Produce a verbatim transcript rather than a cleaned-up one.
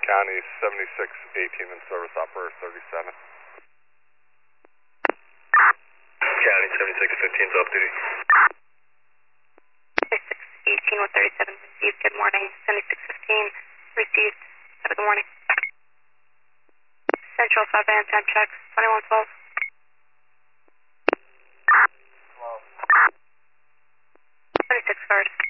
County seventy-six eighteen in service, operator thirty-seven. County seventy-six fifteen off duty. seventy-six eighteen with thirty-seven received. Good morning. seventy-six fifteen received. Have a good morning. Central five band time check. twenty-one twelve. twenty-six first.